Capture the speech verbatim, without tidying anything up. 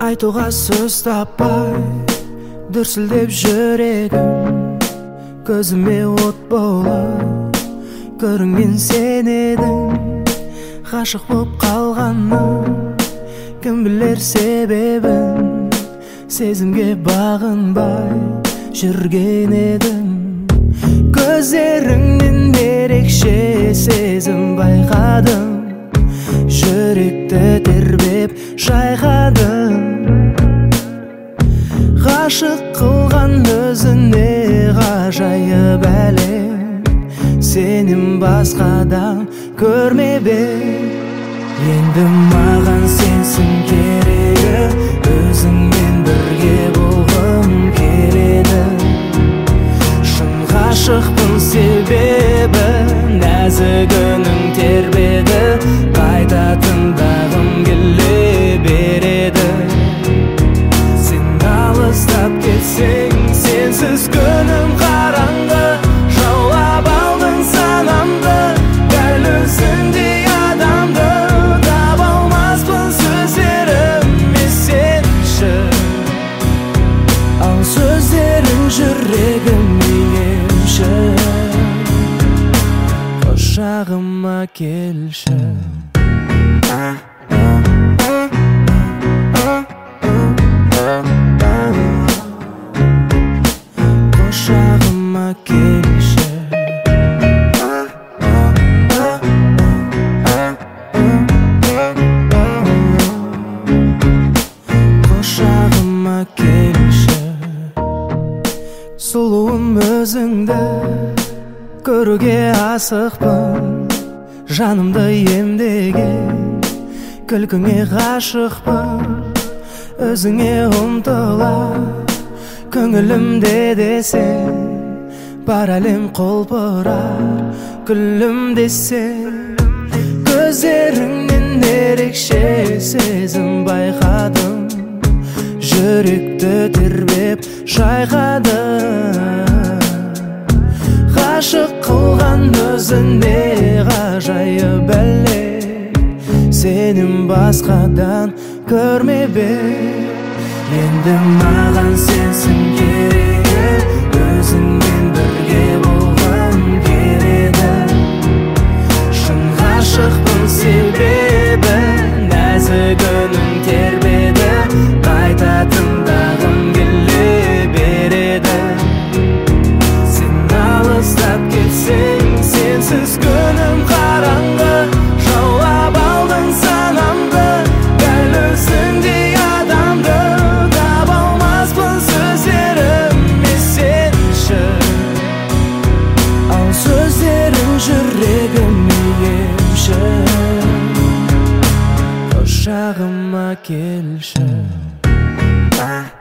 айтуға сөз таппай дүрсілдеп жүрегім, көзіме от болып көрінген сен едің. Ғашық боп қалғанның кім білер себебін, сезімге бағынбай жүрген едің. Көздеріңнен ерекше сезім байқадым, жүректі тербеп шайқадым. Ғашық қылған өзіне ғажайып әлем, сенің басқадан көрме бе. Енді маған сенсің керегі, өзіңмен бірге болғым келеді. Шын ғашықпын себебі нәзік үнің тербеді, қайта тыңдағым келе береді. Сен алыстап кетсең, сенсіз күнім қараңғы, жаулап алдың санамды, дәл өзіңдей адамды. Таба алмаспын сөздеріме сен үшін, ал сөздерің жүрегіме емші. Құшағыма келші. Құшағыма келші. Құшағыма келші. Сұлуым өзіңді көруге асықпын, жанымды емдеген күлкіңе ғашықпын. Өзіңе ұмтыла көңілімде десең, бар әлем құлпырар күлімдесең. Көздеріңнен ерекше сезім байқадым, жүректі тербеп шайқадым. Ғашық қылған өзіне ғажайып әлем, сенің басқадан көрме бе. Енді маған сенсің керегі, өзіңмен бірге болғым келеді. Шын ғашықпын себебі нәзік үнің тербеді, қайта тыңдағым келе береді. Сен алыстап кетсең, сенсіз күнім қараңғы, жаулап алдың санамды, дәл өзіңдей адамды. Таба алмаспын сөздеріме сен үшін, ал сөздерің жүрегіме емші. Құшағыма келші.